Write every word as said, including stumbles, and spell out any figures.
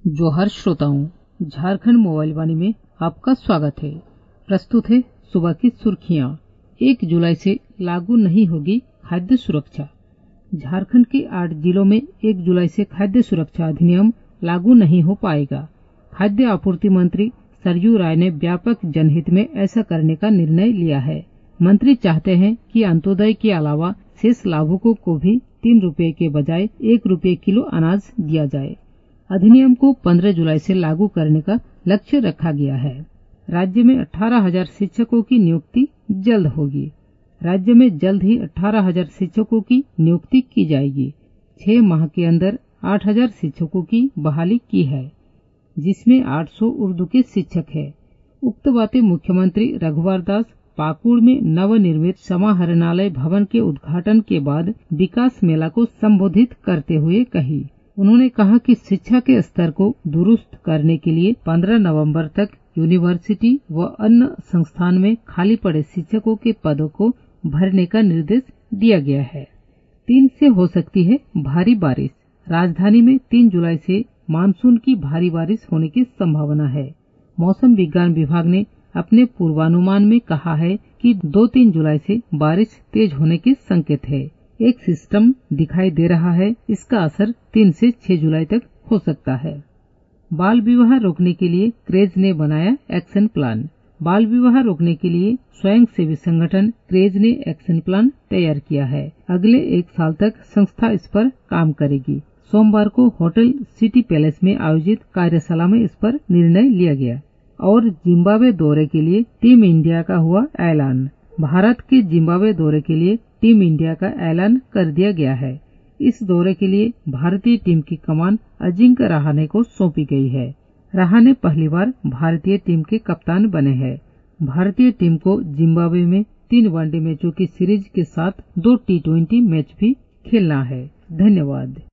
जोहार श्रोताओं, झारखंड मोबाइल वाणी में आपका स्वागत है। प्रस्तुत है सुबह की सुर्खियां। एक जुलाई से लागू नहीं होगी खाद्य सुरक्षा। झारखंड के आठ जिलों में एक जुलाई से खाद्य सुरक्षा अधिनियम लागू नहीं हो पाएगा। खाद्य आपूर्ति मंत्री सरयू राय ने व्यापक जनहित में ऐसा करने का निर्णय लिया है। मंत्री चाहते हैं कि अंत्योदय के अलावा शेष लाभुकों को भी तीन रुपए के बजाय एक रुपए किलो अनाज दिया जाए। अधिनियम को पंद्रह जुलाई से लागू करने का लक्ष्य रखा गया है। राज्य में अठारह हजार शिक्षकों की नियुक्ति जल्द होगी। राज्य में जल्द ही अठारह हजार शिक्षकों की नियुक्ति की जाएगी। छह माह के अंदर आठ हजार शिक्षकों की बहाली की है, जिसमें आठ सौ उर्दू के शिक्षक है। उक्त बातें मुख्यमंत्री रघुवर दास पाकुड़ में नवनिर्मित समाहरणालय भवन के उद्घाटन के बाद विकास मेला को संबोधित करते हुए कही। उन्होंने कहा कि शिक्षा के स्तर को दुरुस्त करने के लिए पंद्रह नवंबर तक यूनिवर्सिटी व अन्य संस्थान में खाली पड़े शिक्षकों के पदों को भरने का निर्देश दिया गया है। तीन से हो सकती है भारी बारिश। राजधानी में तीन जुलाई से मानसून की भारी बारिश होने की संभावना है। मौसम विज्ञान विभाग ने अपने पूर्वानुमान में कहा है कि दो तीन जुलाई से बारिश तेज होने के संकेत है। एक सिस्टम दिखाई दे रहा है, इसका असर तीन से छह जुलाई तक हो सकता है। बाल विवाह रोकने के लिए क्रेज ने बनाया एक्शन प्लान। बाल विवाह रोकने के लिए स्वयं सेवी संगठन क्रेज ने एक्शन प्लान तैयार किया है। अगले एक साल तक संस्था इस पर काम करेगी। सोमवार को होटल सिटी पैलेस में आयोजित कार्यशाला में इस पर निर्णय लिया गया। और जिम्बाब्वे दौरे के लिए टीम इंडिया का हुआ ऐलान। भारत के जिम्बाब्वे दौरे के लिए टीम इंडिया का ऐलान कर दिया गया है। इस दौरे के लिए भारतीय टीम की कमान अजिंक्य रहाणे को सौंपी गई है। रहाणे पहली बार भारतीय टीम के कप्तान बने हैं। भारतीय टीम को जिम्बाब्वे में तीन वनडे मैचों की सीरीज के साथ दो टी ट्वेंटी मैच भी खेलना है। धन्यवाद।